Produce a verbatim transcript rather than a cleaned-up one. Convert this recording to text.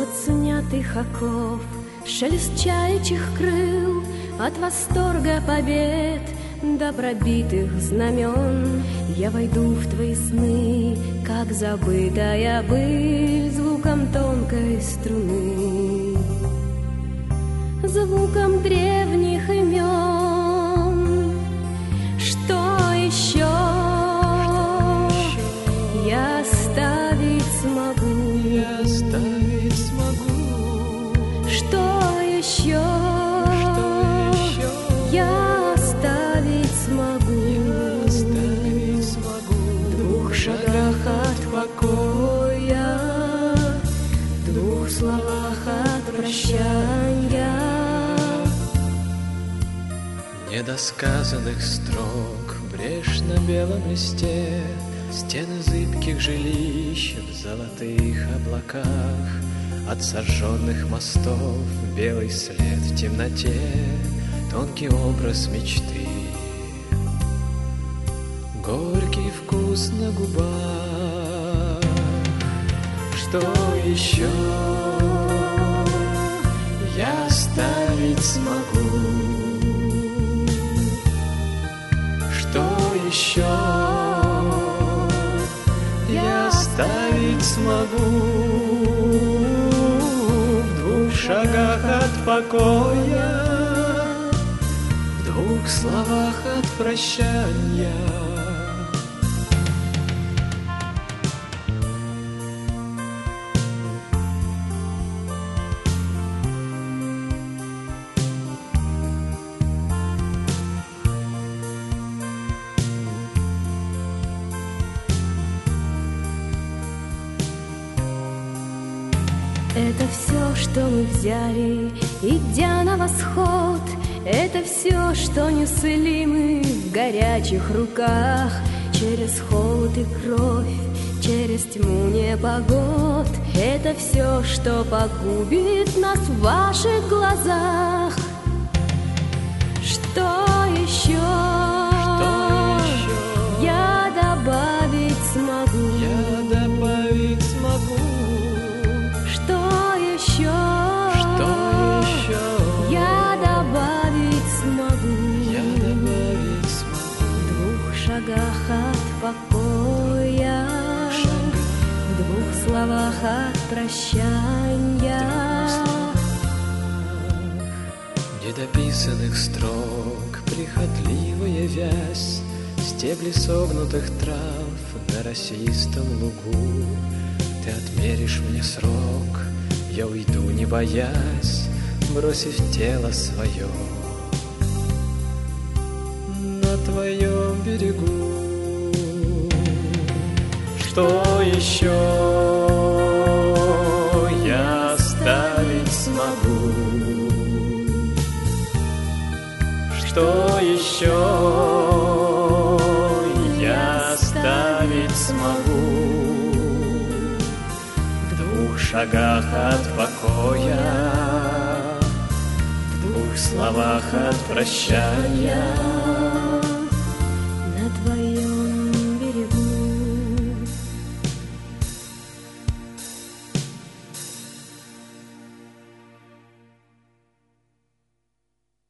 снятых оков, шелест чаячьих крыл, от восторга побед до пробитых знамен. Я войду в твои сны, как забытая быль, звуком тонкой струны, звуком древних имен. Что еще я оставить смогу? Я оставить смогу. Что еще я оставить смогу? Я оставить смогу. В двух шагах от покоя, в двух словах от прощания. Недосказанных строк, брешь на белом листе, стены зыбких жилищ в золотых облаках, от сожженных мостов белый след в темноте, тонкий образ мечты, горький вкус на губах. Что еще я оставить смогу? Что еще я оставить смогу? В двух шагах от покоя, в двух словах от прощания. Это все, что мы взяли, идя на восход. Это все, что несли мы в горячих руках. Через холод и кровь, через тьму непогод. Это все, что погубит нас в ваших глазах. Что еще, Что еще я добавить смогу? я добавить смогу? Что еще, Что еще я добавить смогу? я добавить смогу? В двух шагах от покоя, в двух словах от прощания. Недописанных строк, прихотливая вязь, стебли согнутых трав на росистом лугу. Ты отмеришь мне срок, я уйду, не боясь, бросив тело свое на твоем берегу. Что еще я оставить смогу? Что еще я оставить смогу? В двух шагах от покоя, в двух словах от прощания.